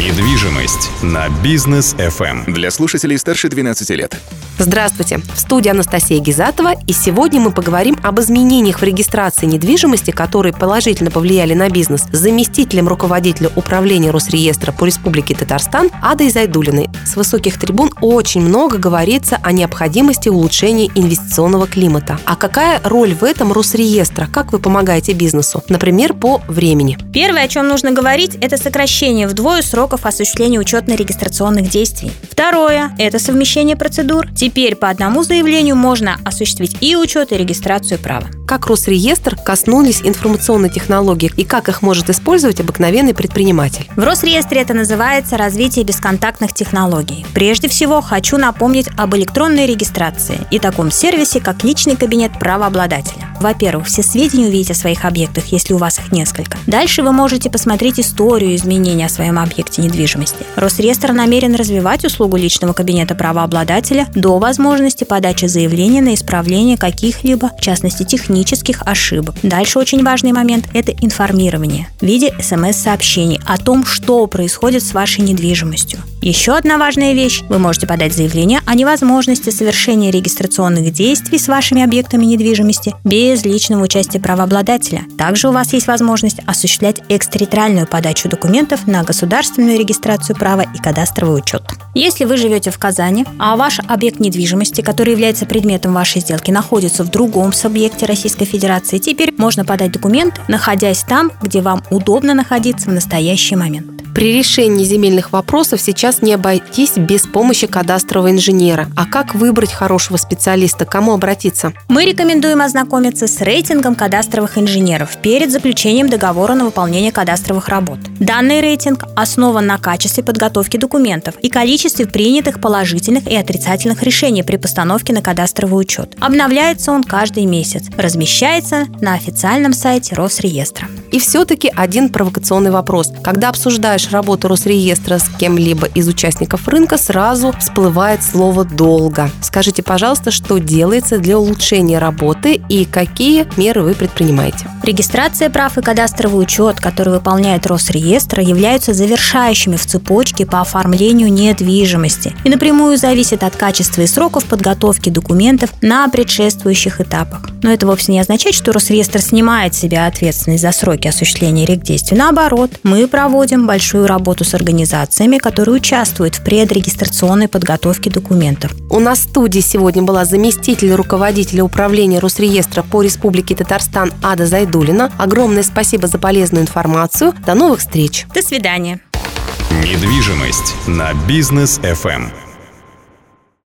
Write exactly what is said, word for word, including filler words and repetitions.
Недвижимость на Бизнес эф эм. Для слушателей старше двенадцати лет. Здравствуйте! В студии Анастасия Гизатова, и сегодня мы поговорим об изменениях в регистрации недвижимости, которые положительно повлияли на бизнес, с заместителем руководителя управления Росреестра по Республике Татарстан Адой Зайдуллиной. С высоких трибун очень много говорится о необходимости улучшения инвестиционного климата. А какая роль в этом Росреестра? Как вы помогаете бизнесу? Например, по времени. Первое, о чем нужно говорить, это сокращение вдвое сроков осуществления учетно-регистрационных действий. Второе – это совмещение процедур. Теперь по одному заявлению можно осуществить и учет, и регистрацию права. Как Росреестр коснулись информационной технологии и как их может использовать обыкновенный предприниматель? В Росреестре это называется развитие бесконтактных технологий. Прежде всего, хочу напомнить об электронной регистрации и таком сервисе, как личный кабинет правообладателя. Во-первых, все сведения увидите о своих объектах, если у вас их несколько. Дальше вы можете посмотреть историю изменений о своем объекте недвижимости. Росреестр намерен развивать услугу личного кабинета правообладателя до возможности подачи заявления на исправление каких-либо, в частности, технических ошибок. Дальше очень важный момент – это информирование в виде эс эм эс-сообщений о том, что происходит с вашей недвижимостью. Еще одна важная вещь – вы можете подать заявление о невозможности совершения регистрационных действий с вашими объектами недвижимости без личного участия правообладателя. Также у вас есть возможность осуществлять экстерриториальную подачу документов на государственную регистрацию права и кадастровый учет. Если вы живете в Казани, а ваш объект недвижимости, который является предметом вашей сделки, находится в другом субъекте Российской Федерации, теперь можно подать документ, находясь там, где вам удобно находиться в настоящий момент. При решении земельных вопросов сейчас не обойтись без помощи кадастрового инженера. А как выбрать хорошего специалиста? К кому обратиться? Мы рекомендуем ознакомиться с рейтингом кадастровых инженеров перед заключением договора на выполнение кадастровых работ. Данный рейтинг основан на качестве подготовки документов и количестве принятых положительных и отрицательных решений при постановке на кадастровый учет. Обновляется он каждый месяц. Размещается на официальном сайте Росреестра. И все-таки один провокационный вопрос. Когда обсуждаешь работу Росреестра с кем-либо из участников рынка, сразу всплывает слово «долго». Скажите, пожалуйста, что делается для улучшения работы и какие меры вы предпринимаете? Регистрация прав и кадастровый учет, который выполняет Росреестр, являются завершающими в цепочке по оформлению недвижимости и напрямую зависят от качества и сроков подготовки документов на предшествующих этапах. Но это вовсе не означает, что Росреестр снимает с себя ответственность за сроки осуществления регдействий. Наоборот, мы проводим большую работу с организациями, которые участвуют в предрегистрационной подготовке документов. У нас в студии сегодня была заместитель руководителя управления Росреестра по Республике Татарстан Ада Зайдуллина. Огромное спасибо за полезную информацию. До новых встреч. До свидания. Недвижимость на Бизнес эф эм.